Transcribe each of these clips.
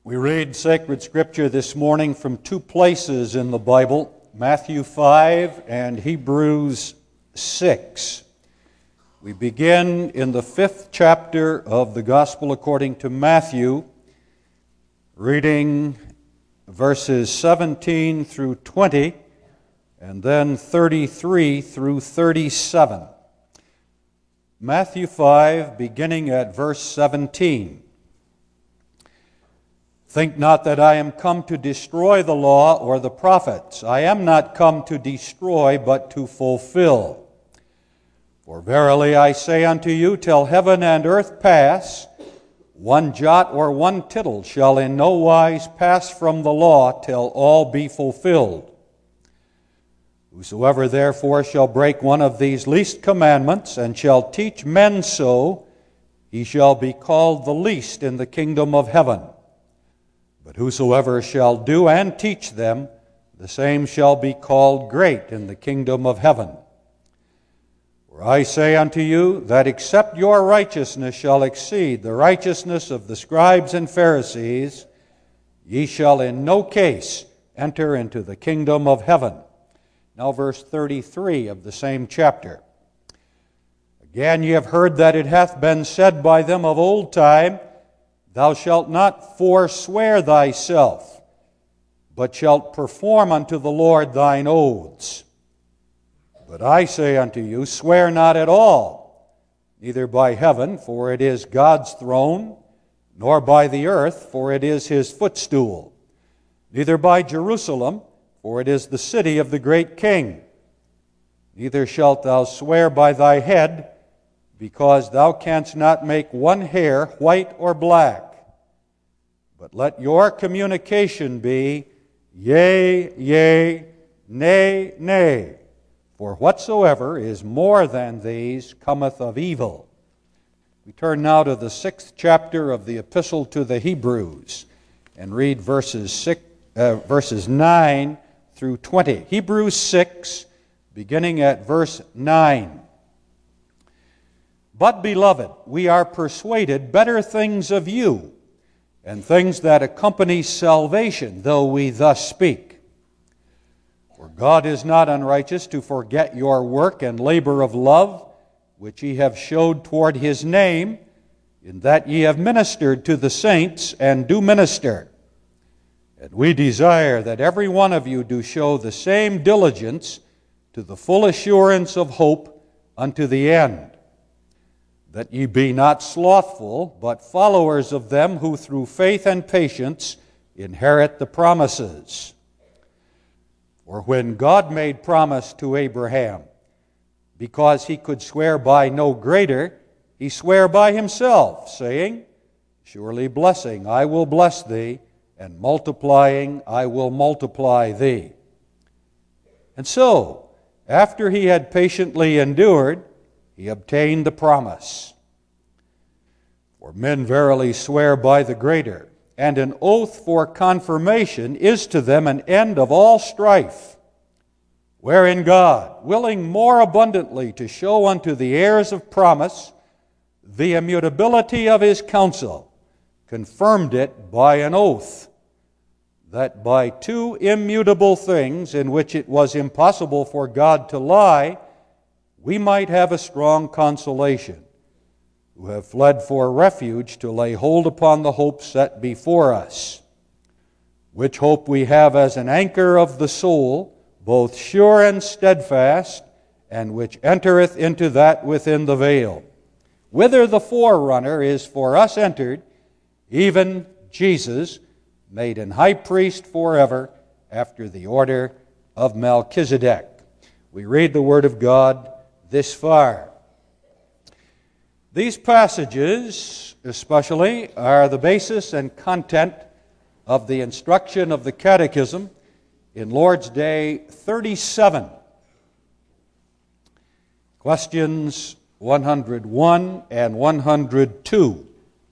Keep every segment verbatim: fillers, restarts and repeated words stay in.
We read sacred scripture this morning from two places in the Bible, Matthew five and Hebrews six. We begin in the fifth chapter of the Gospel according to Matthew, reading verses seventeen through twenty, and then thirty-three through thirty-seven. Matthew five, beginning at verse seventeen. Think not that I am come to destroy the law or the prophets. I am not come to destroy, but to fulfill. For verily I say unto you, till heaven and earth pass, one jot or one tittle shall in no wise pass from the law till all be fulfilled. Whosoever therefore shall break one of these least commandments, and shall teach men so, he shall be called the least in the kingdom of heaven. But whosoever shall do and teach them, the same shall be called great in the kingdom of heaven. For I say unto you, that except your righteousness shall exceed the righteousness of the scribes and Pharisees, ye shall in no case enter into the kingdom of heaven. Now verse thirty-three of the same chapter. Again ye have heard that it hath been said by them of old time, Thou shalt not forswear thyself, but shalt perform unto the Lord thine oaths. But I say unto you, swear not at all, neither by heaven, for it is God's throne, nor by the earth, for it is his footstool, neither by Jerusalem, for it is the city of the great King. Neither shalt thou swear by thy head, because thou canst not make one hair white or black. But let your communication be, yea, yea, nay, nay. For whatsoever is more than these cometh of evil. We turn now to the sixth chapter of the Epistle to the Hebrews and read verses six, uh, verses nine through twenty. Hebrews six, beginning at verse nine. But, beloved, we are persuaded better things of you, and things that accompany salvation, though we thus speak. For God is not unrighteous to forget your work and labor of love, which ye have showed toward his name, in that ye have ministered to the saints and do minister. And we desire that every one of you do show the same diligence to the full assurance of hope unto the end, that ye be not slothful, but followers of them who through faith and patience inherit the promises. For when God made promise to Abraham, because he could swear by no greater, he sware by himself, saying, Surely blessing I will bless thee, and multiplying I will multiply thee. And so, after he had patiently endured, he obtained the promise. For men verily swear by the greater, and an oath for confirmation is to them an end of all strife, wherein God, willing more abundantly to show unto the heirs of promise the immutability of his counsel, confirmed it by an oath, that by two immutable things in which it was impossible for God to lie, we might have a strong consolation, who have fled for refuge to lay hold upon the hope set before us, which hope we have as an anchor of the soul, both sure and steadfast, and which entereth into that within the veil, whither the forerunner is for us entered, even Jesus, made an high priest forever, after the order of Melchizedek. We read the Word of God this far. These passages, especially, are the basis and content of the instruction of the Catechism in Lord's Day thirty-seven. Questions one hundred one and one hundred two.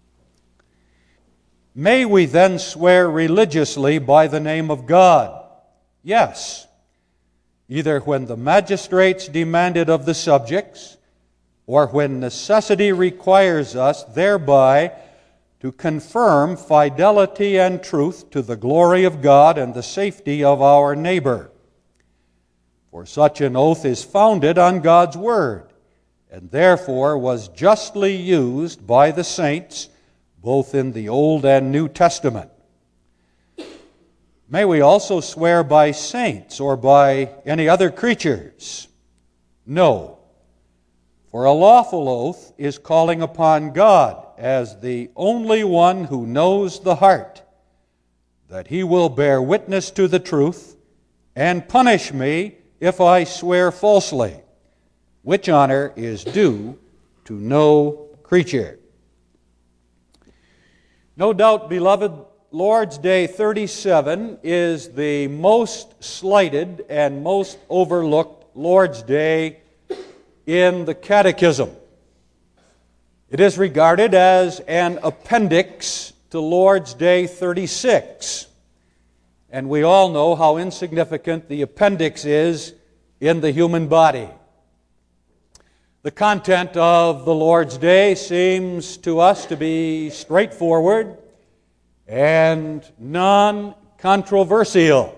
May we then swear religiously by the name of God? Yes. Either when the magistrates demand it of the subjects, or when necessity requires us thereby to confirm fidelity and truth to the glory of God and the safety of our neighbor. For such an oath is founded on God's word, and therefore was justly used by the saints, both in the Old and New Testament. May we also swear by saints or by any other creatures? No. For a lawful oath is calling upon God as the only one who knows the heart, that he will bear witness to the truth and punish me if I swear falsely, which honor is due to no creature. No doubt, beloved, Lord's Day thirty-seven is the most slighted and most overlooked Lord's Day in the Catechism. It is regarded as an appendix to Lord's Day thirty-six. And we all know how insignificant the appendix is in the human body. The content of the Lord's Day seems to us to be straightforward and non-controversial.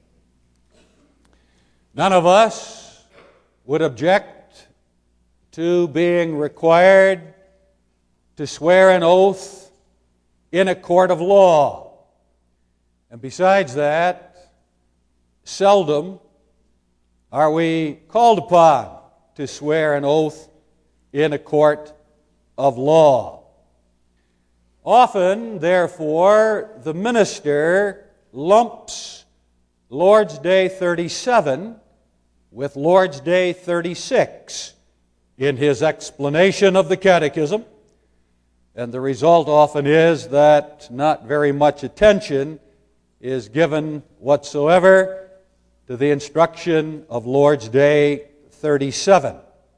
None of us would object to being required to swear an oath in a court of law. And besides that, seldom are we called upon to swear an oath in a court of law. Often, therefore, the minister lumps Lord's Day thirty-seven with Lord's Day thirty-six in his explanation of the Catechism, and the result often is that not very much attention is given whatsoever to the instruction of Lord's Day thirty-seven.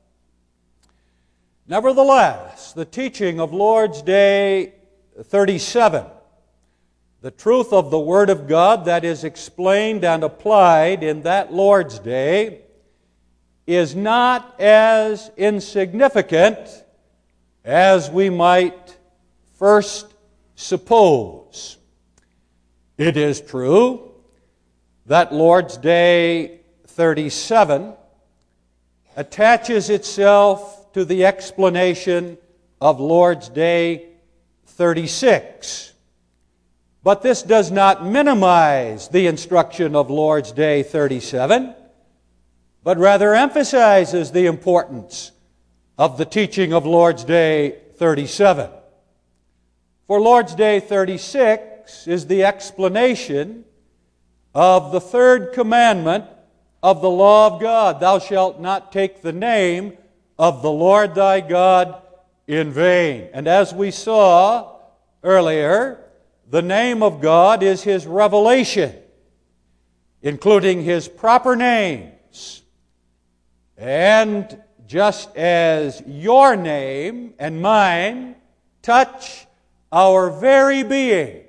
Nevertheless, the teaching of Lord's Day thirty-seven, the truth of the Word of God that is explained and applied in that Lord's Day, is not as insignificant as we might first suppose. It is true that Lord's Day thirty-seven attaches itself to the explanation of Lord's Day thirty-six. But this does not minimize the instruction of Lord's Day thirty-seven, but rather emphasizes the importance of the teaching of Lord's Day thirty-seven. For Lord's Day thirty-six is the explanation of the third commandment of the law of God. Thou shalt not take the name of the Lord thy God in vain. And as we saw earlier, the name of God is His revelation, including His proper names. And just as your name and mine touch our very being,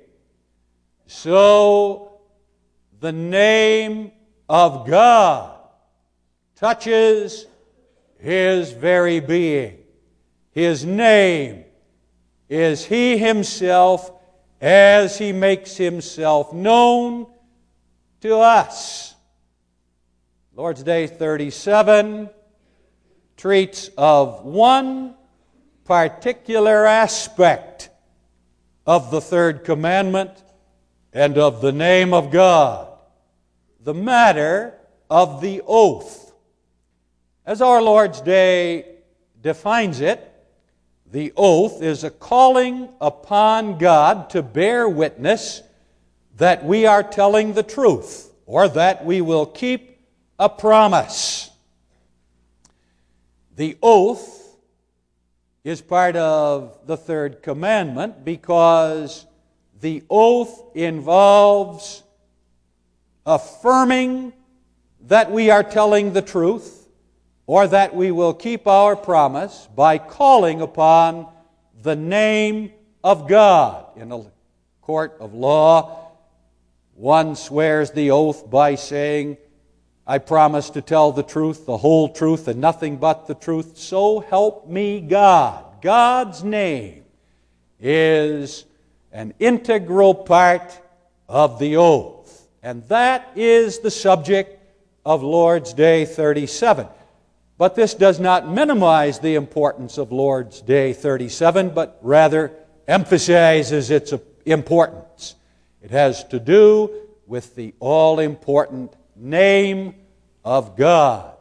so the name of God touches His very being. His name is He Himself as He makes Himself known to us. Lord's Day thirty-seven treats of one particular aspect of the third commandment and of the name of God, the matter of the oath. As our Lord's Day defines it, the oath is a calling upon God to bear witness that we are telling the truth, or that we will keep a promise. The oath is part of the third commandment because the oath involves affirming that we are telling the truth, or that we will keep our promise by calling upon the name of God. In a court of law, one swears the oath by saying, I promise to tell the truth, the whole truth, and nothing but the truth. So help me God. God's name is an integral part of the oath. And that is the subject of Lord's Day thirty-seven. But this does not minimize the importance of Lord's Day thirty-seven, but rather emphasizes its importance. It has to do with the all-important name of God.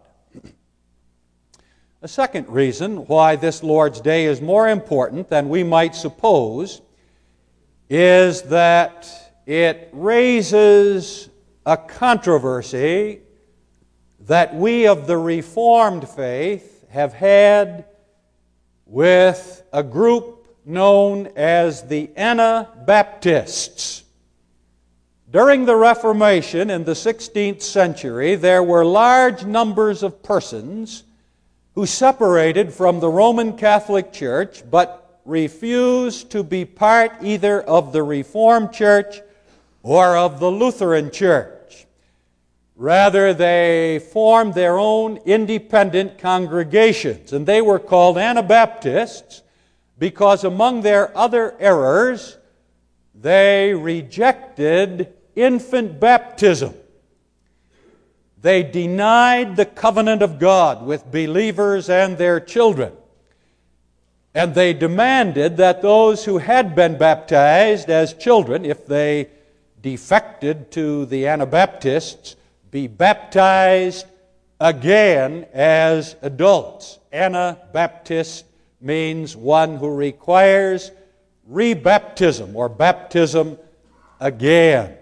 A second reason why this Lord's Day is more important than we might suppose is that it raises a controversy that we of the Reformed faith have had with a group known as the Anabaptists. During the Reformation in the sixteenth century, there were large numbers of persons who separated from the Roman Catholic Church but refused to be part either of the Reformed Church or of the Lutheran Church. Rather, they formed their own independent congregations, and they were called Anabaptists because among their other errors, they rejected infant baptism. They denied the covenant of God with believers and their children. And they demanded that those who had been baptized as children, if they defected to the Anabaptists, be baptized again as adults. Anabaptist means one who requires rebaptism or baptism again.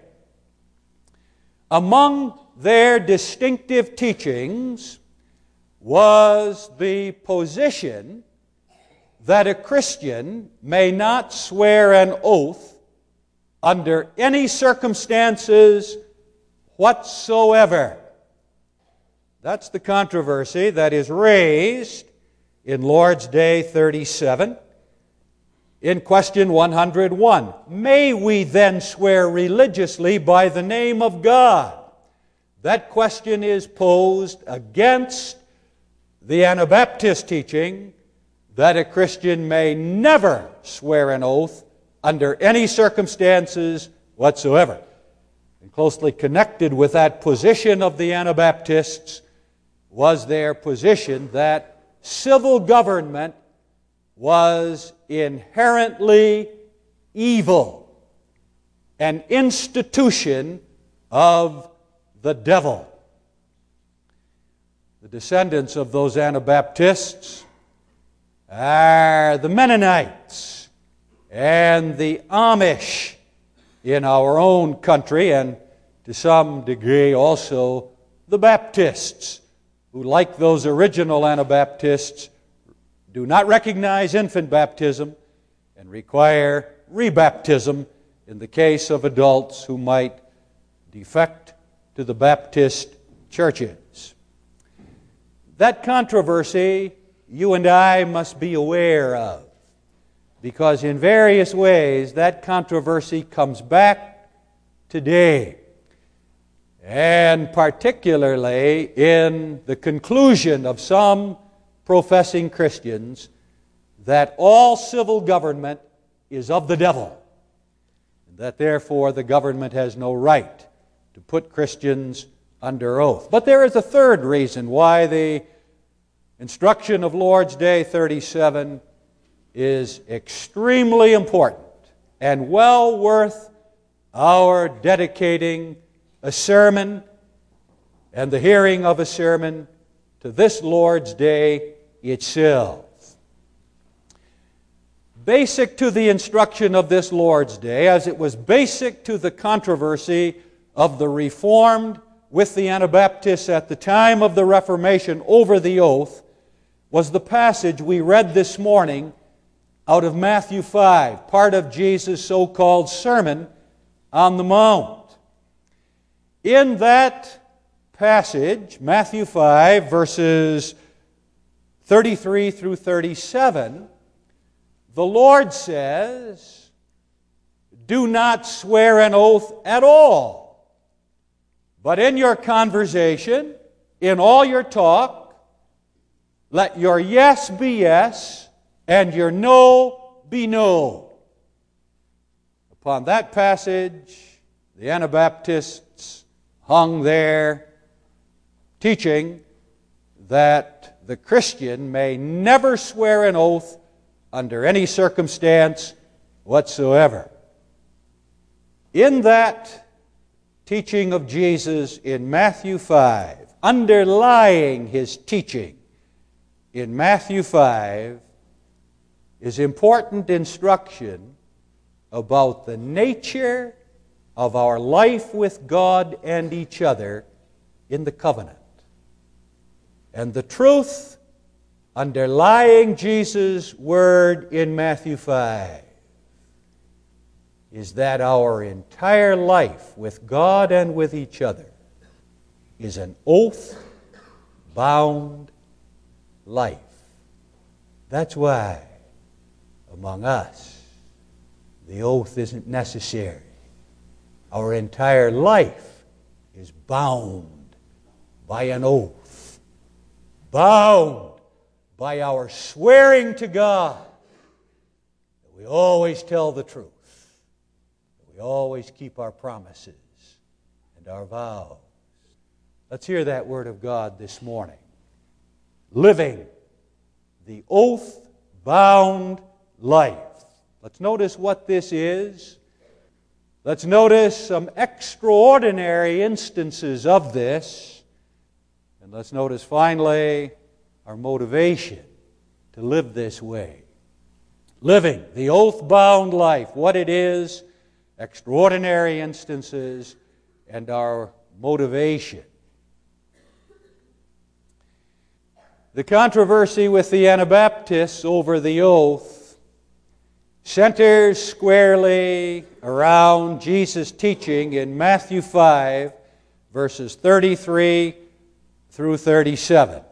Among their distinctive teachings was the position that a Christian may not swear an oath under any circumstances whatsoever. That's the controversy that is raised in Lord's Day thirty-seven. In question one hundred one, may we then swear religiously by the name of God? That question is posed against the Anabaptist teaching that a Christian may never swear an oath under any circumstances whatsoever. And closely connected with that position of the Anabaptists was their position that civil government was inherently evil, an institution of the devil. The descendants of those Anabaptists are the Mennonites and the Amish in our own country, and to some degree also the Baptists, who, like those original Anabaptists, do not recognize infant baptism and require rebaptism in the case of adults who might defect to the Baptist churches. That controversy you and I must be aware of, because in various ways that controversy comes back today, and particularly in the conclusion of some professing Christians that all civil government is of the devil, and that therefore the government has no right to put Christians under oath. But there is a third reason why the instruction of Lord's Day thirty-seven is extremely important and well worth our dedicating a sermon and the hearing of a sermon to this Lord's Day itself. Basic to the instruction of this Lord's Day, as it was basic to the controversy of the Reformed with the Anabaptists at the time of the Reformation over the oath, was the passage we read this morning out of Matthew five, part of Jesus' so-called Sermon on the Mount. In that passage, Matthew five, verses thirty-three through thirty-seven, the Lord says, "Do not swear an oath at all, but in your conversation, in all your talk, let your yes be yes, and your no be no." Upon that passage, the Anabaptists hung their teaching that the Christian may never swear an oath under any circumstance whatsoever. In that teaching of Jesus in Matthew five, underlying his teaching in Matthew five, is important instruction about the nature of our life with God and each other in the covenant. And the truth underlying Jesus' word in Matthew five is that our entire life with God and with each other is an oath-bound life. That's why, among us, the oath isn't necessary. Our entire life is bound by an oath, bound by our swearing to God that we always tell the truth, that we always keep our promises and our vows. Let's hear that word of God this morning. Living the oath-bound life. Let's notice what this is. Let's notice some extraordinary instances of this. And let's notice finally our motivation to live this way. Living the oath-bound life, what it is, extraordinary instances, and our motivation. The controversy with the Anabaptists over the oath centers squarely around Jesus' teaching in Matthew five, verses thirty-three through thirty-seven.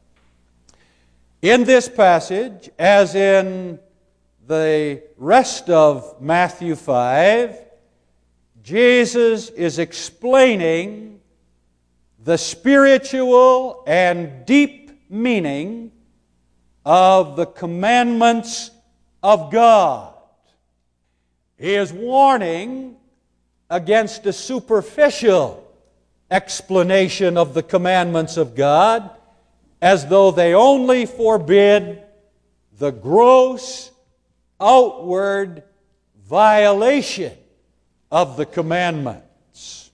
In this passage, as in the rest of Matthew five, Jesus is explaining the spiritual and deep meaning of the commandments of God. He is warning against a superficial explanation of the commandments of God, as though they only forbid the gross outward violation of the commandments.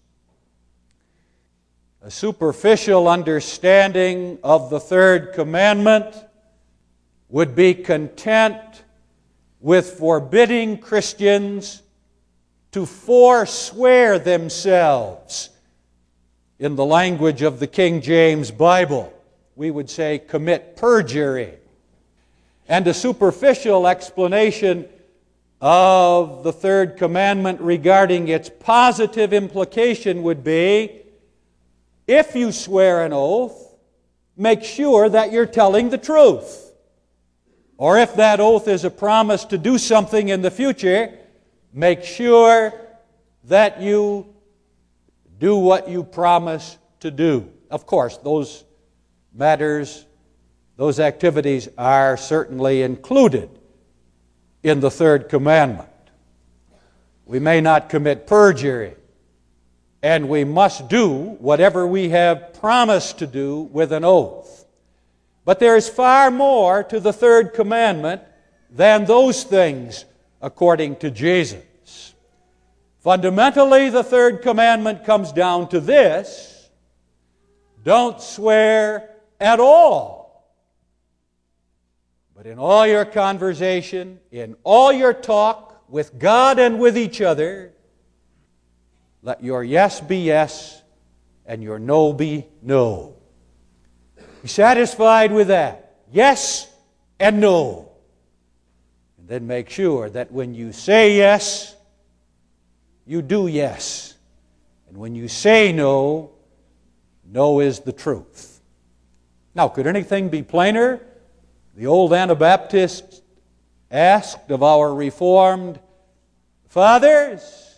A superficial understanding of the third commandment would be content with forbidding Christians to forswear themselves. In the language of the King James Bible, we would say commit perjury. And a superficial explanation of the third commandment regarding its positive implication would be, if you swear an oath, make sure that you're telling the truth. Or if that oath is a promise to do something in the future, make sure that you do what you promise to do. Of course, those matters, those activities are certainly included in the third commandment. We may not commit perjury, and we must do whatever we have promised to do with an oath. But there is far more to the third commandment than those things, according to Jesus. Fundamentally, the third commandment comes down to this: don't swear at all. But in all your conversation, in all your talk with God and with each other, let your yes be yes and your no be no. Be satisfied with that. Yes and no. And then make sure that when you say yes, you do yes. And when you say no, no is the truth. Now, could anything be plainer? The old Anabaptists asked of our Reformed fathers.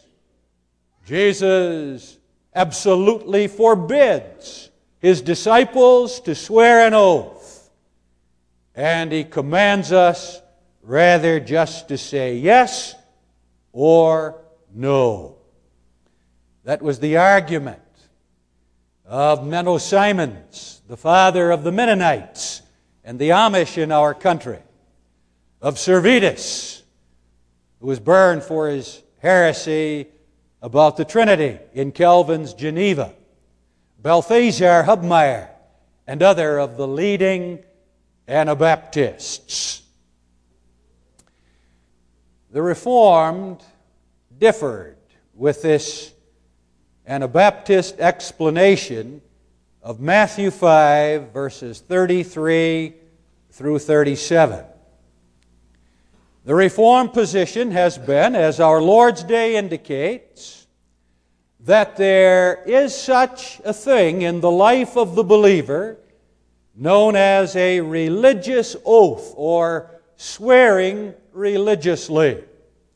Jesus absolutely forbids His disciples to swear an oath. And He commands us rather just to say yes or No. That was the argument of Menno Simons, the father of the Mennonites and the Amish in our country, of Servetus, who was burned for his heresy about the Trinity in Calvin's Geneva, Balthasar Hubmaier, and other of the leading Anabaptists. The Reformed differed with this Anabaptist explanation of Matthew five, verses thirty-three through thirty-seven. The Reformed position has been, as our Lord's Day indicates, that there is such a thing in the life of the believer known as a religious oath or swearing religiously.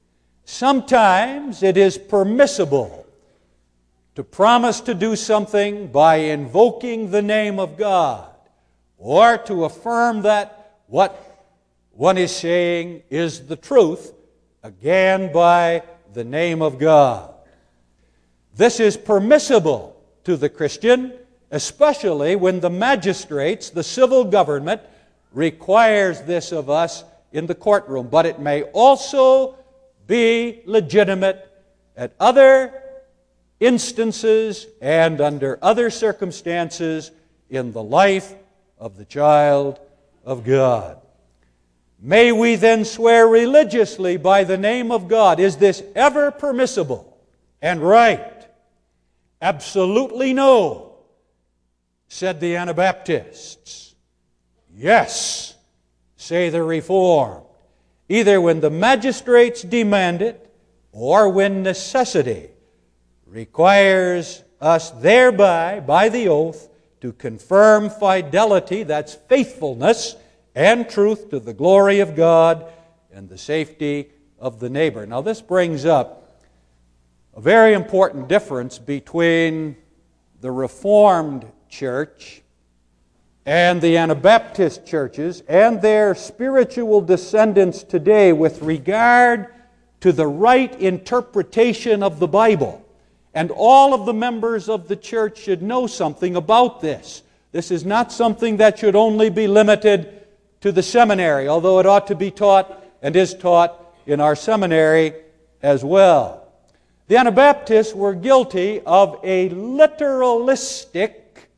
Sometimes it is permissible to promise to do something by invoking the name of God, or to affirm that what one is saying is the truth, again by the name of God. This is permissible to the Christian, especially when the magistrates, the civil government, requires this of us in the courtroom. But it may also be legitimate at other instances and under other circumstances in the life of the child of God. May we then swear religiously by the name of God? Is this ever permissible and right? Absolutely no, said the Anabaptists. Yes, say the Reformed, either when the magistrates demand it or when necessity requires us thereby, by the oath, to confirm fidelity, that's faithfulness, and truth to the glory of God and the safety of the neighbor. Now this brings up a very important difference between the Reformed Church and the Anabaptist churches and their spiritual descendants today with regard to the right interpretation of the Bible. And all of the members of the church should know something about this. This is not something that should only be limited to the seminary, although it ought to be taught and is taught in our seminary as well. The Anabaptists were guilty of a literalistic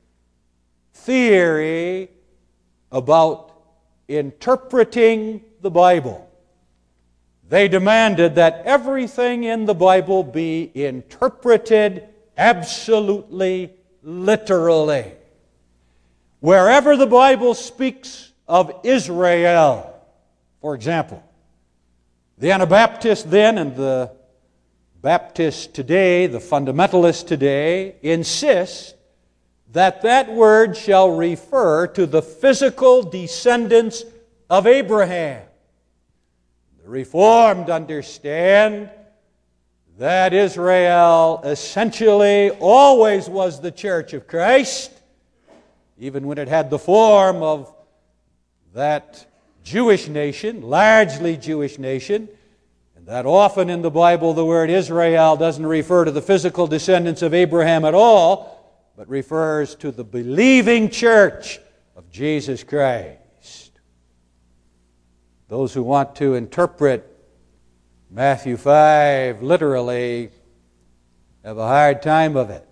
theory about interpreting the Bible. They demanded that everything in the Bible be interpreted absolutely literally. Wherever the Bible speaks of Israel, for example, the Anabaptists then and the Baptists today, the fundamentalists today, insist that that word shall refer to the physical descendants of Abraham. The Reformed understand that Israel essentially always was the church of Christ, even when it had the form of that Jewish nation, largely Jewish nation, and that often in the Bible the word Israel doesn't refer to the physical descendants of Abraham at all, but refers to the believing church of Jesus Christ. Those who want to interpret Matthew five literally have a hard time of it.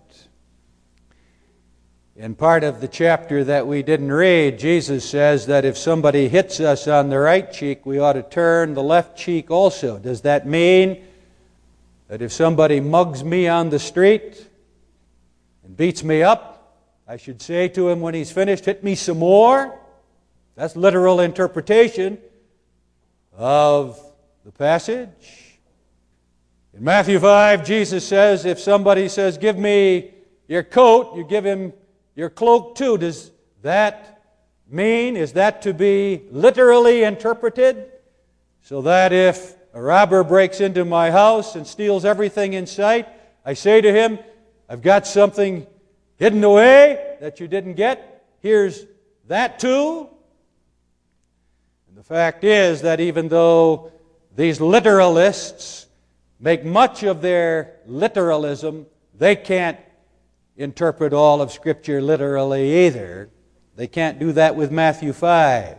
In part of the chapter that we didn't read, Jesus says that if somebody hits us on the right cheek, we ought to turn the left cheek also. Does that mean that if somebody mugs me on the street and beats me up, I should say to him when he's finished, hit me some more? That's literal interpretation of the passage. In Matthew five, Jesus says, if somebody says, give me your coat, you give him your cloak too. Does that mean, is that to be literally interpreted? So that if a robber breaks into my house and steals everything in sight, I say to him, I've got something hidden away that you didn't get. Here's that too. And the fact is that even though these literalists make much of their literalism. They can't interpret all of Scripture literally either. They can't do that with Matthew five.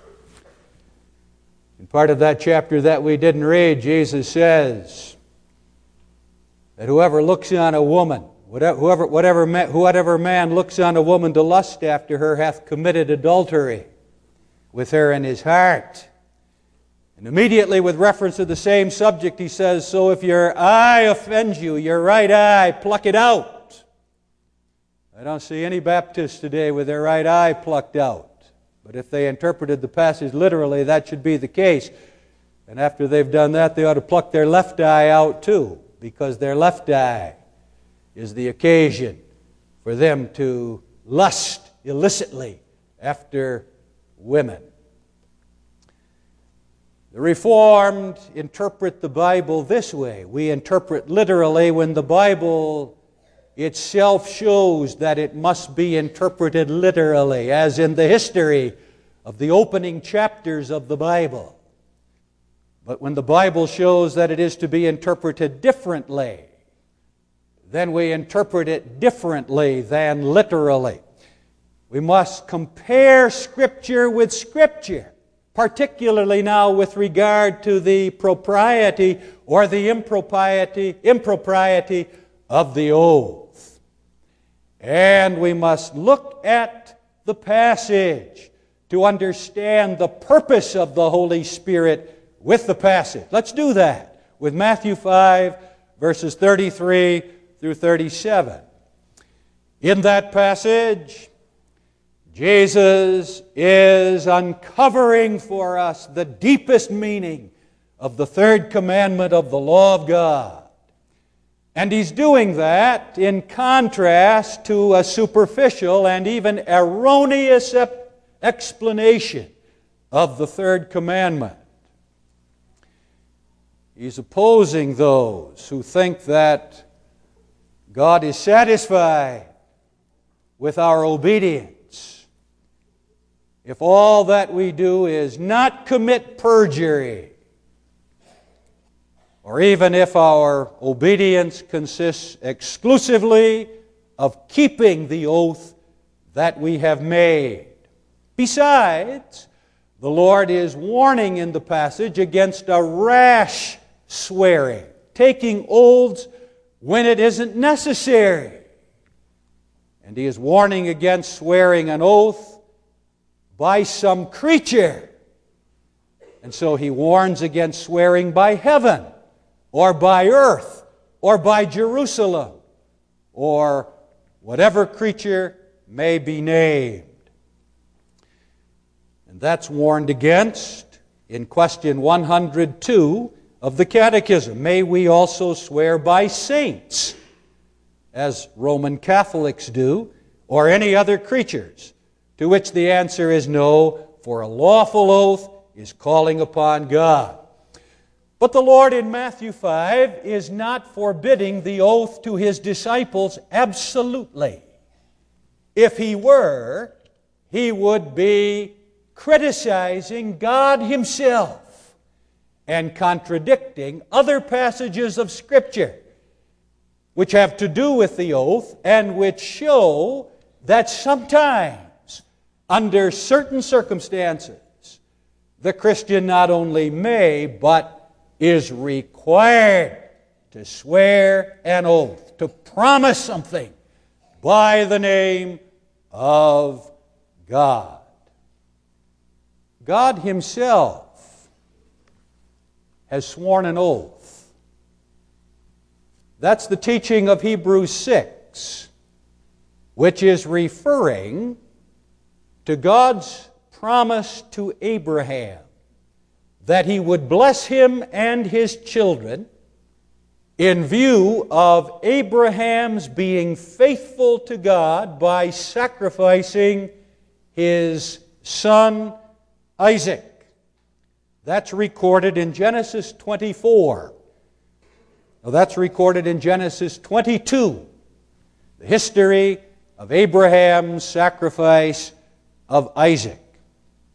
In part of that chapter that we didn't read, Jesus says that whoever looks on a woman, whatever, whatever, whatever man looks on a woman to lust after her hath committed adultery with her in his heart. And immediately with reference to the same subject, he says, so if your eye offends you, your right eye, pluck it out. I don't see any Baptists today with their right eye plucked out. But if they interpreted the passage literally, that should be the case. And after they've done that, they ought to pluck their left eye out too, because their left eye is the occasion for them to lust illicitly after women. The Reformed interpret the Bible this way. We interpret literally when the Bible itself shows that it must be interpreted literally, as in the history of the opening chapters of the Bible. But when the Bible shows that it is to be interpreted differently, then we interpret it differently than literally. We must compare Scripture with Scripture, particularly now with regard to the propriety or the impropriety, impropriety of the oath. And we must look at the passage to understand the purpose of the Holy Spirit with the passage. Let's do that with Matthew five, verses thirty-three through thirty-seven. In that passage, Jesus is uncovering for us the deepest meaning of the third commandment of the law of God. And He's doing that in contrast to a superficial and even erroneous explanation of the third commandment. He's opposing those who think that God is satisfied with our obedience if all that we do is not commit perjury, or even if our obedience consists exclusively of keeping the oath that we have made. Besides, the Lord is warning in the passage against a rash swearing, taking oaths when it isn't necessary. And He is warning against swearing an oath by some creature. And so He warns against swearing by heaven, or by earth, or by Jerusalem, or whatever creature may be named. And that's warned against in question one hundred two of the Catechism. May we also swear by saints, as Roman Catholics do, or any other creatures? To which the answer is no, for a lawful oath is calling upon God. But the Lord in Matthew five is not forbidding the oath to His disciples absolutely. If He were, He would be criticizing God Himself and contradicting other passages of Scripture which have to do with the oath and which show that sometimes, under certain circumstances, the Christian not only may, but is required to swear an oath, to promise something by the name of God. God Himself has sworn an oath. That's the teaching of Hebrews six, which is referring to God's promise to Abraham that He would bless him and his children in view of Abraham's being faithful to God by sacrificing his son Isaac. That's recorded in Genesis twenty-four. Now that's recorded in Genesis twenty-two, the history of Abraham's sacrifice of Isaac.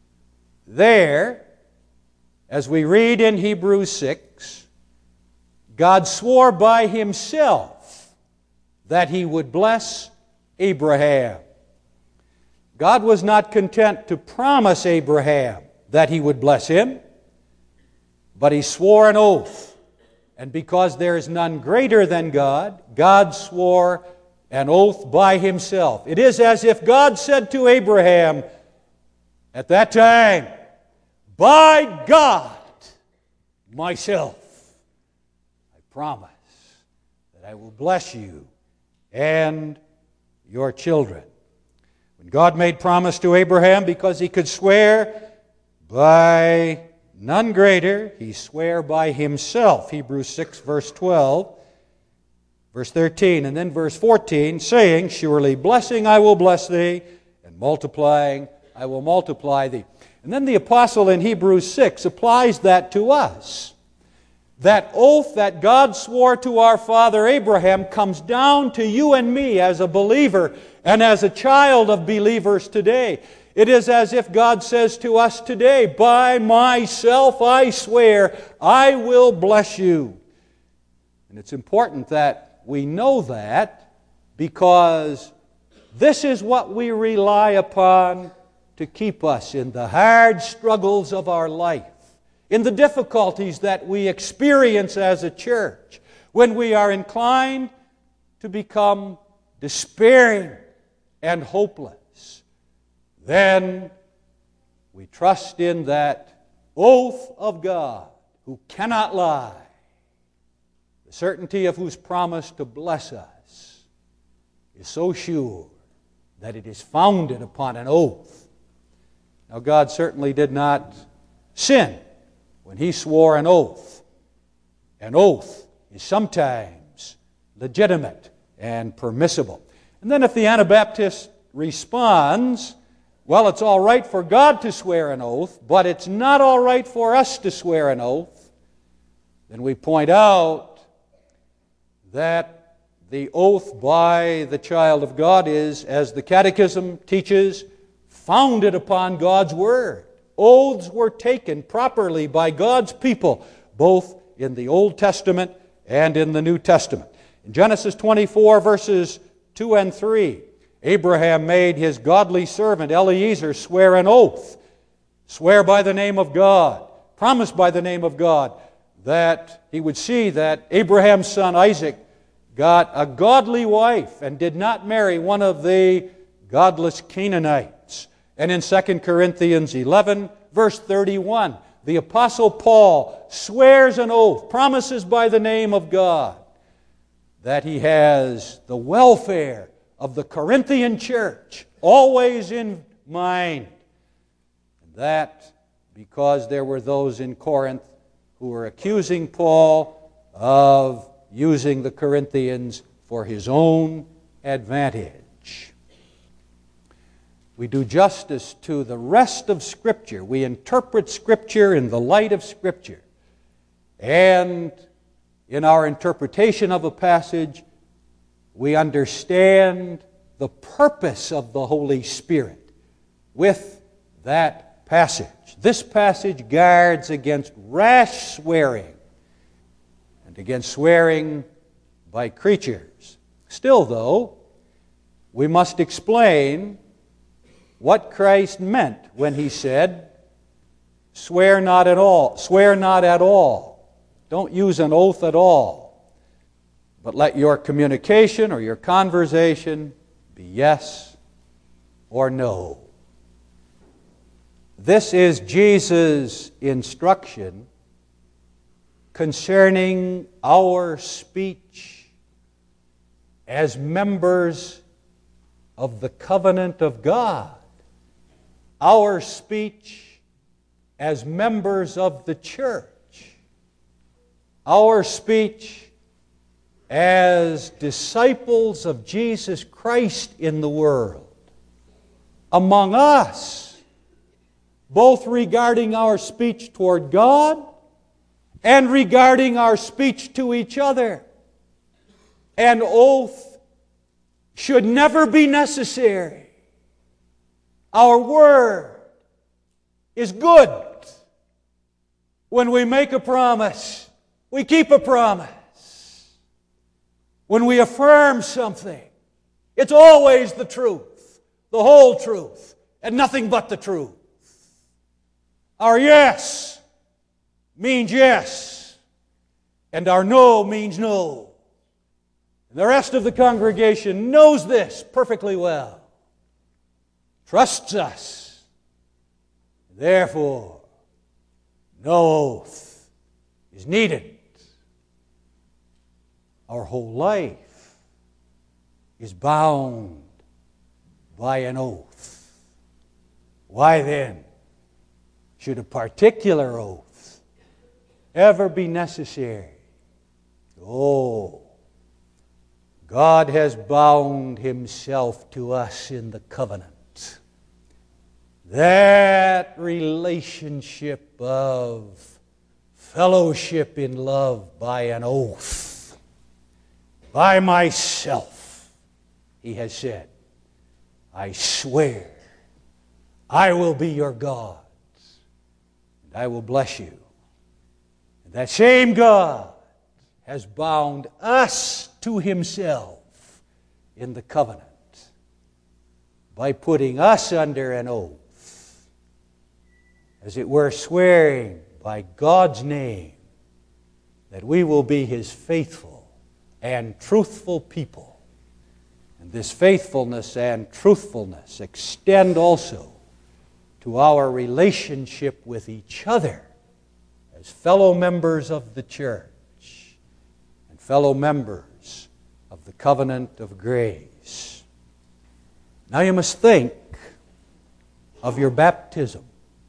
There, as we read in Hebrews six, God swore by Himself that He would bless Abraham. God was not content to promise Abraham that He would bless him, but He swore an oath. And because there is none greater than God, God swore an oath by Himself. It is as if God said to Abraham at that time, "By God, myself, I promise that I will bless you and your children." When God made promise to Abraham, because He could swear by none greater, He sware by Himself. Hebrews six, verse twelve, verse thirteen, and then verse fourteen, saying, "Surely blessing I will bless thee, and multiplying I will multiply thee." And then the apostle in Hebrews six applies that to us. That oath that God swore to our father Abraham comes down to you and me as a believer and as a child of believers today. It is as if God says to us today, "By myself I swear, I will bless you." And it's important that we know that, because this is what we rely upon to keep us in the hard struggles of our life, in the difficulties that we experience as a church, when we are inclined to become despairing and hopeless. Then we trust in that oath of God, who cannot lie, the certainty of whose promise to bless us is so sure that it is founded upon an oath. Now, God certainly did not sin when He swore an oath. An oath is sometimes legitimate and permissible. And then if the Anabaptist responds, "Well, it's all right for God to swear an oath, but it's not all right for us to swear an oath," then we point out that the oath by the child of God is, as the Catechism teaches, founded upon God's Word. Oaths were taken properly by God's people, both in the Old Testament and in the New Testament. In Genesis twenty-four, verses two and three, Abraham made his godly servant Eliezer swear an oath, swear by the name of God, promise by the name of God, that he would see that Abraham's son Isaac got a godly wife and did not marry one of the godless Canaanites. And in Second Corinthians eleven, verse thirty-one, the Apostle Paul swears an oath, promises by the name of God, that he has the welfare of the Corinthian church always in mind. And that because there were those in Corinth who were accusing Paul of using the Corinthians for his own advantage. We do justice to the rest of Scripture. We interpret Scripture in the light of Scripture. And in our interpretation of a passage, we understand the purpose of the Holy Spirit with that passage. This passage guards against rash swearing and against swearing by creatures. Still, though, we must explain what Christ meant when He said, "Swear not at all, swear not at all. Don't use an oath at all, but let your communication or your conversation be yes or no." This is Jesus' instruction concerning our speech as members of the covenant of God. Our speech as members of the church. Our speech as disciples of Jesus Christ in the world. Among us, both regarding our speech toward God and regarding our speech to each other. An oath should never be necessary. Our word is good. When we make a promise, we keep a promise. when we affirm something, it's always the truth, the whole truth, and nothing but the truth. Our yes means yes, and our no means no. And the rest of the congregation knows this perfectly well, trusts us. Therefore, no oath is needed. Our whole life is bound by an oath. Why then should a particular oath ever be necessary? Oh, God has bound Himself to us in the covenant. That relationship of fellowship in love by an oath. By myself, He has said, I swear I will be your God, and I will bless you. And that same God has bound us to Himself in the covenant by putting us under an oath, as it were swearing by God's name that we will be His faithful and truthful people. And this faithfulness and truthfulness extend also to our relationship with each other as fellow members of the church and fellow members of the covenant of grace. Now you must think of your baptism.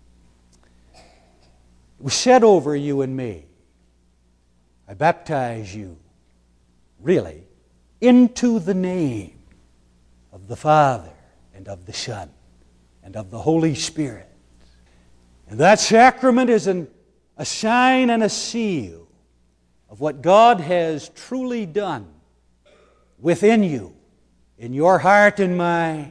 It was said over you and me, I baptize you, really, into the name of the Father and of the Son and of the Holy Spirit. And that sacrament is an, a sign and a seal of what God has truly done within you, in your heart and mind.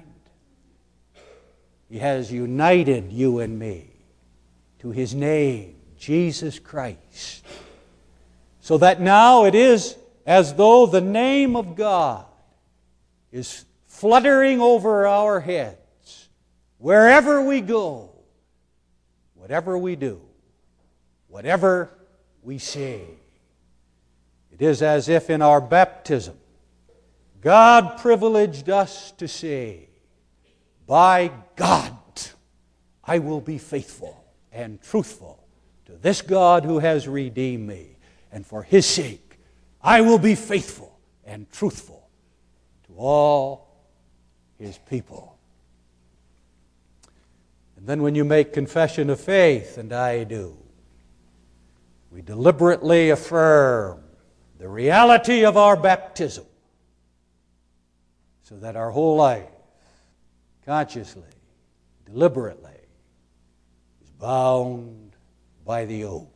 He has united you and me to His name, Jesus Christ, so that now it is as though the name of God is fluttering over our heads wherever we go, whatever we do, whatever we say. It is as if in our baptism, God privileged us to say, by God, I will be faithful and truthful to this God who has redeemed me, and for His sake, I will be faithful and truthful to all His people. And then when you make confession of faith, and I do, we deliberately affirm the reality of our baptism so that our whole life, consciously, deliberately, is bound by the oath.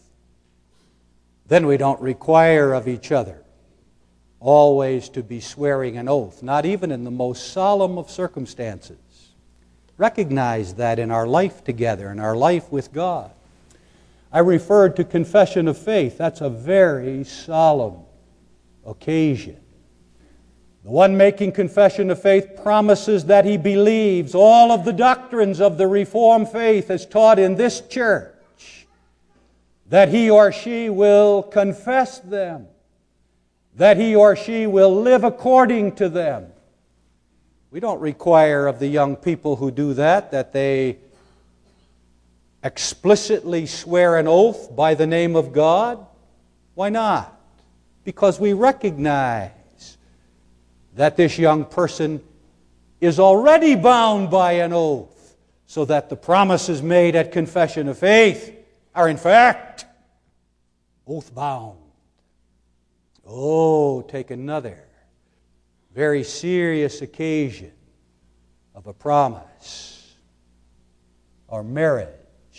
Then we don't require of each other always to be swearing an oath, not even in the most solemn of circumstances. Recognize that in our life together, in our life with God. I referred to confession of faith. That's a very solemn occasion. The one making confession of faith promises that he believes all of the doctrines of the Reformed faith as taught in this church, that he or she will confess them, that he or she will live according to them. We don't require of the young people who do that that they explicitly swear an oath by the name of God. Why not? Because we recognize that this young person is already bound by an oath, so that the promises made at confession of faith are in fact oath-bound. Oh, take another very serious occasion of a promise or marriage.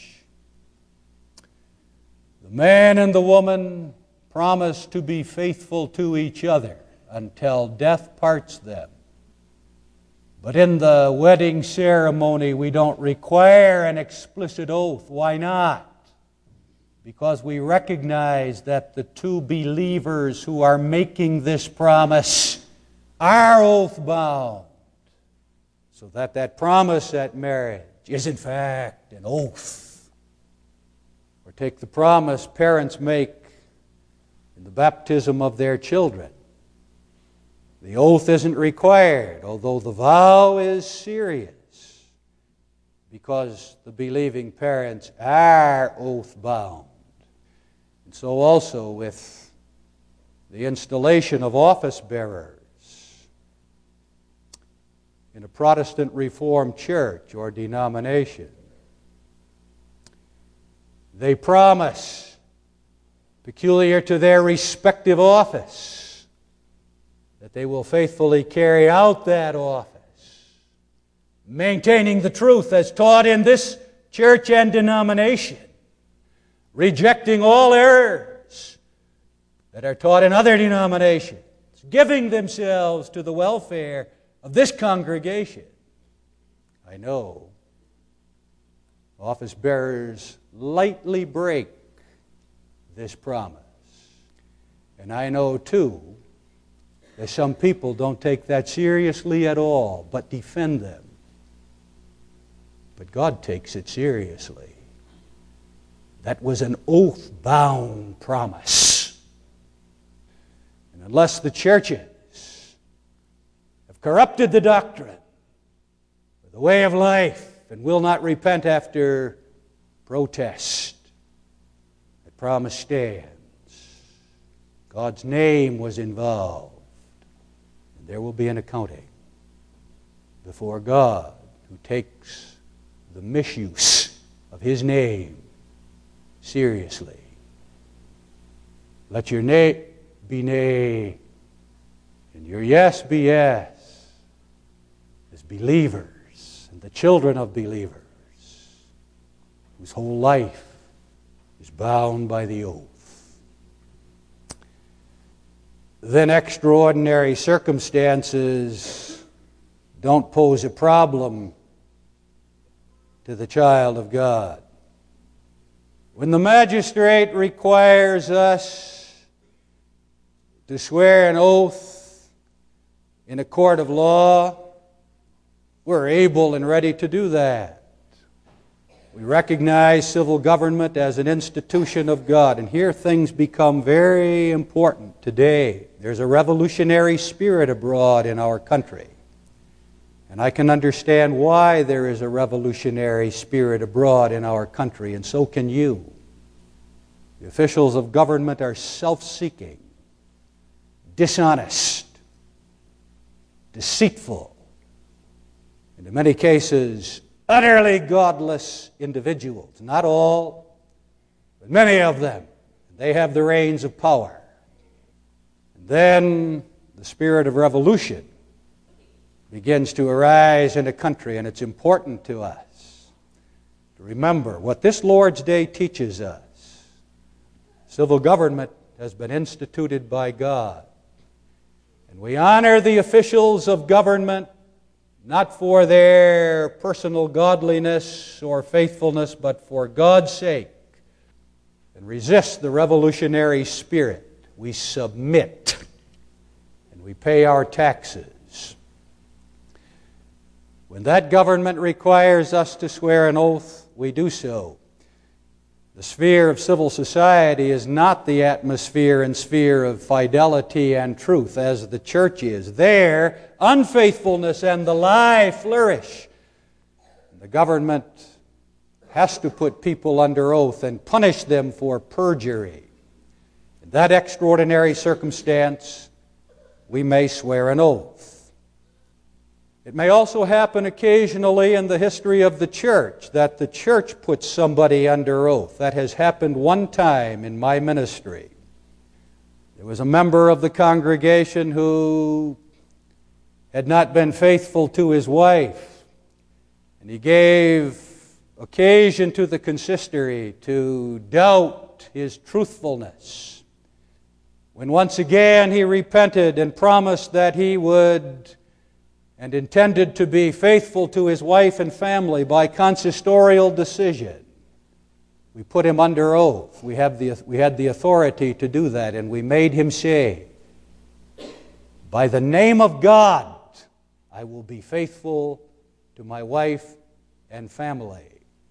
The man and the woman promise to be faithful to each other until death parts them. But in the wedding ceremony, we don't require an explicit oath. Why not? because we recognize that the two believers who are making this promise are oath-bound, so that that promise at marriage is in fact an oath. Or take the promise parents make in the baptism of their children. The oath isn't required, although the vow is serious, because the believing parents are oath-bound. And so also with the installation of office bearers in a Protestant Reformed church or denomination. They promise, peculiar to their respective office, that they will faithfully carry out that office, maintaining the truth as taught in this church and denomination, rejecting all errors that are taught in other denominations, giving themselves to the welfare of this congregation. I know office bearers lightly break this promise. And I know, too, that some people don't take that seriously at all, but defend them. But God takes it seriously. That was an oath-bound promise. And unless the churches have corrupted the doctrine or the way of life and will not repent after protest, that promise stands. God's name was involved, and there will be an accounting before God who takes the misuse of His name seriously. Let your nay be nay, and your yes be yes, as believers and the children of believers whose whole life is bound by the oath. Then extraordinary circumstances don't pose a problem to the child of God. When the magistrate requires us to swear an oath in a court of law, we're able and ready to do that. We recognize civil government as an institution of God, and here things become very important today. There's a revolutionary spirit abroad in our country, and I can understand why there is a revolutionary spirit abroad in our country, and so can you. The officials of government are self-seeking, dishonest, deceitful, and in many cases, utterly godless individuals. Not all, but many of them. They have the reins of power. And then the spirit of revolution begins to arise in a country, and it's important to us to remember what this Lord's Day teaches us. Civil government has been instituted by God, and we honor the officials of government not for their personal godliness or faithfulness, but for God's sake, and resist the revolutionary spirit. We submit, and we pay our taxes. When that government requires us to swear an oath, we do so. The sphere of civil society is not the atmosphere and sphere of fidelity and truth as the church is. There, unfaithfulness and the lie flourish. The government has to put people under oath and punish them for perjury. In that extraordinary circumstance, we may swear an oath. It may also happen occasionally in the history of the church that the church puts somebody under oath. That has happened one time in my ministry. There was a member of the congregation who had not been faithful to his wife, and he gave occasion to the consistory to doubt his truthfulness. When once again he repented and promised that he would and intended to be faithful to his wife and family by consistorial decision, it We put him under oath. We, have the, we had the authority to do that, and we made him say, by the name of God, I will be faithful to my wife and family.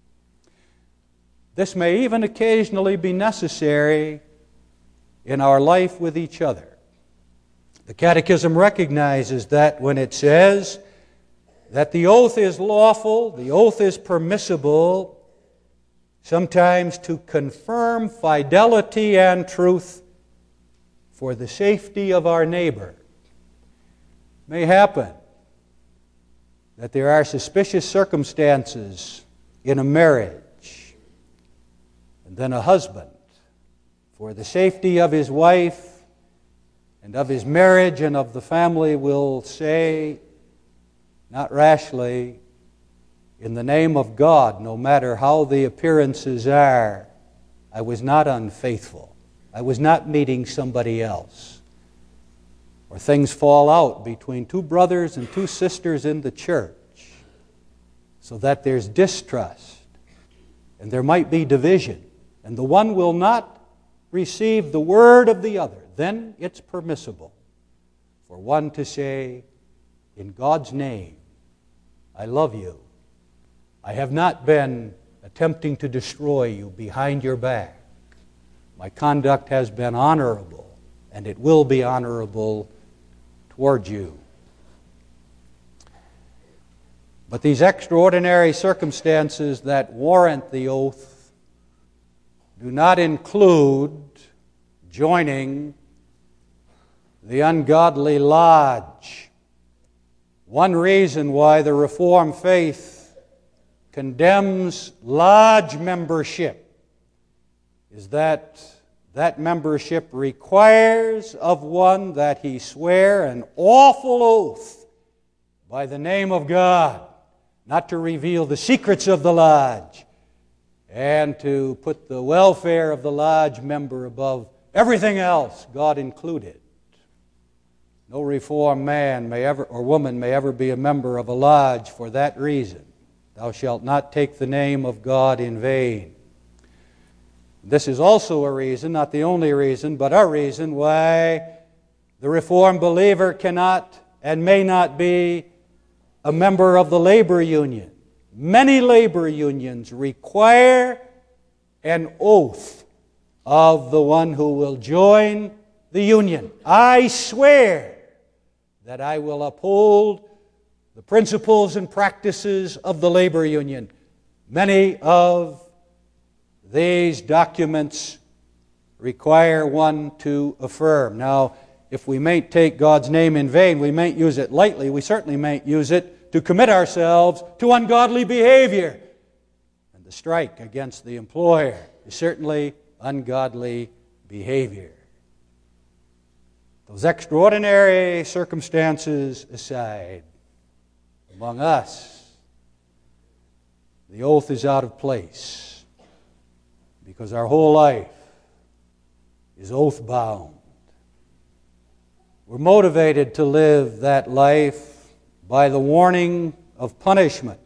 This may even occasionally be necessary in our life with each other. The Catechism recognizes that when it says that the oath is lawful, the oath is permissible, sometimes to confirm fidelity and truth for the safety of our neighbor. It may happen that there are suspicious circumstances in a marriage, and then a husband, for the safety of his wife and of his marriage and of the family, will say, not rashly, in the name of God, no matter how the appearances are, I was not unfaithful. I was not meeting somebody else. Or things fall out between two brothers and two sisters in the church, so that there's distrust, and there might be division, and the one will not receive the word of the other. Then it's permissible for one to say, in God's name, I love you. I have not been attempting to destroy you behind your back. My conduct has been honorable, and it will be honorable toward you. But these extraordinary circumstances that warrant the oath do not include joining the ungodly lodge. One reason why the Reformed faith condemns lodge membership is that that membership requires of one that he swear an awful oath by the name of God, not to reveal the secrets of the lodge, and to put the welfare of the lodge member above everything else, God included. No Reformed man may ever, or woman may ever be a member of a lodge for that reason. Thou shalt not take the name of God in vain. This is also a reason, not the only reason, but a reason why the Reformed believer cannot and may not be a member of the labor union. Many labor unions require an oath of the one who will join the union. I swear that I will uphold the principles and practices of the labor union. Many of these documents require one to affirm. Now, if we mayn't take God's name in vain, we mayn't use it lightly, we certainly mayn't use it to commit ourselves to ungodly behavior. And the strike against the employer is certainly ungodly behavior. Those extraordinary circumstances aside, among us, the oath is out of place because our whole life is oath-bound. We're motivated to live that life by the warning of punishment.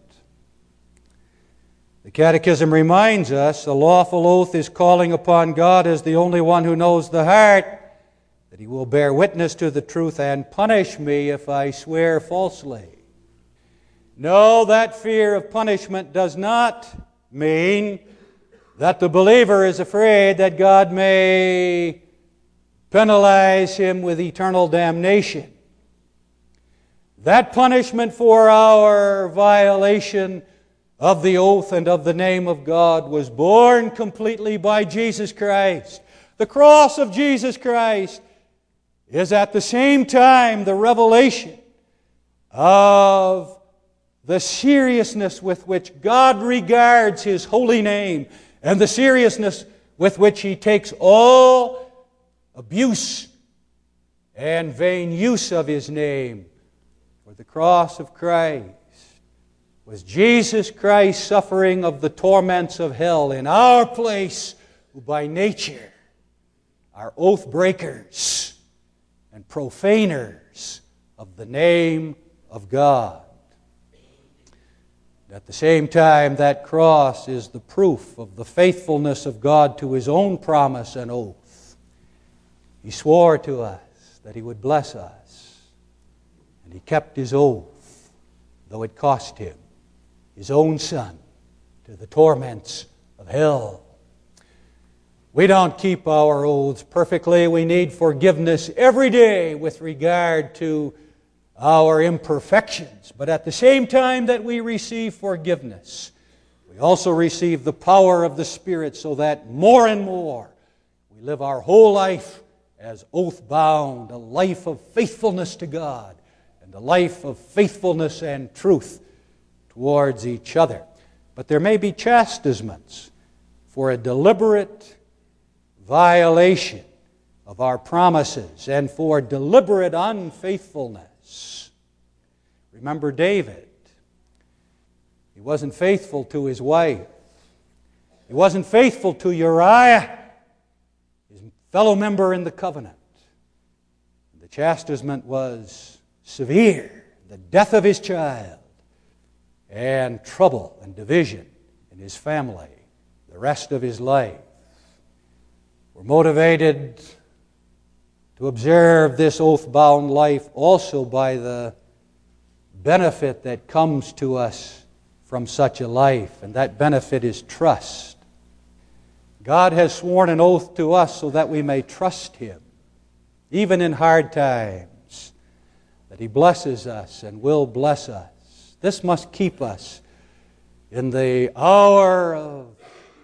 The Catechism reminds us a lawful oath is calling upon God as the only one who knows the heart, that He will bear witness to the truth and punish me if I swear falsely. No, that fear of punishment does not mean that the believer is afraid that God may penalize him with eternal damnation. That punishment for our violation of the oath and of the name of God was borne completely by Jesus Christ. The cross of Jesus Christ is at the same time the revelation of the seriousness with which God regards His holy name and the seriousness with which He takes all abuse and vain use of His name. For the cross of Christ was Jesus Christ suffering of the torments of hell in our place, who by nature are oath breakers and profaners of the name of God. At the same time, that cross is the proof of the faithfulness of God to His own promise and oath. He swore to us that He would bless us, and He kept His oath, though it cost Him His own Son to the torments of hell. We don't keep our oaths perfectly. We need forgiveness every day with regard to our imperfections. But at the same time that we receive forgiveness, we also receive the power of the Spirit so that more and more we live our whole life as oath-bound, a life of faithfulness to God and a life of faithfulness and truth towards each other. But there may be chastisements for a deliberate violation of our promises and for deliberate unfaithfulness. Remember David. He wasn't faithful to his wife. He wasn't faithful to Uriah, his fellow member in the covenant. The chastisement was severe, the death of his child, and trouble and division in his family the rest of his life. We're motivated to observe this oath-bound life also by the benefit that comes to us from such a life, and that benefit is trust. God has sworn an oath to us so that we may trust Him, even in hard times, that He blesses us and will bless us. This must keep us in the hour of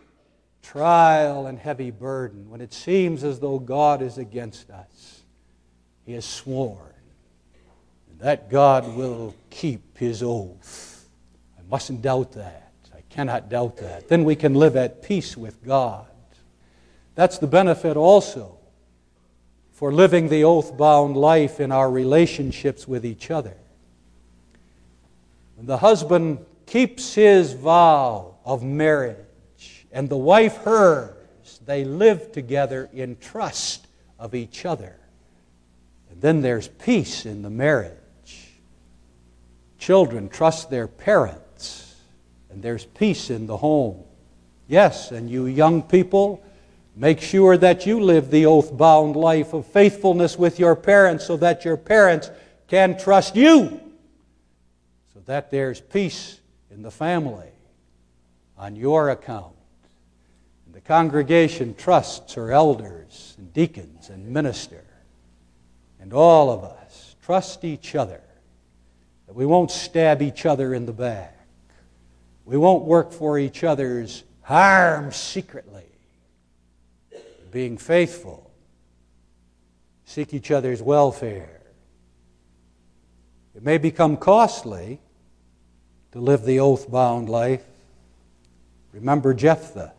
trial and heavy burden, when it seems as though God is against us. He has sworn that God will keep His oath. I mustn't doubt that. I cannot doubt that. Then we can live at peace with God. That's the benefit also for living the oath-bound life in our relationships with each other. When the husband keeps his vow of marriage and the wife hers, they live together in trust of each other. And then there's peace in the marriage. Children trust their parents, and there's peace in the home. Yes, and you young people, make sure that you live the oath-bound life of faithfulness with your parents so that your parents can trust you, so that there's peace in the family on your account. And the congregation trusts her elders and deacons and minister. And all of us trust each other, that we won't stab each other in the back. We won't work for each other's harm secretly. Being faithful, seek each other's welfare. It may become costly to live the oath-bound life. Remember Jephthah.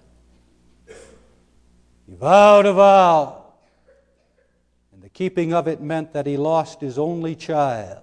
He vowed a vow, and the keeping of it meant that he lost his only child.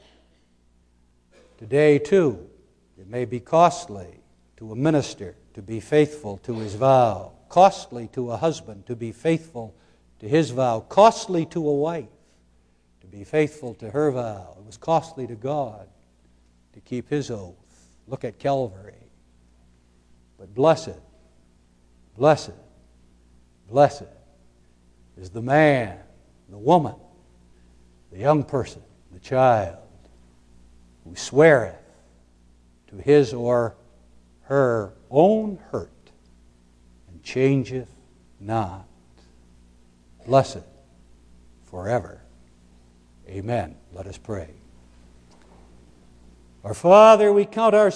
Today, too, it may be costly to a minister to be faithful to his vow, costly to a husband to be faithful to his vow, costly to a wife to be faithful to her vow. It was costly to God to keep His oath. Look at Calvary. But blessed, blessed, blessed is the man, the woman, the young person, the child, who sweareth to his or her own hurt and changeth not. Blessed forever. Amen. Let us pray. Our Father, we count our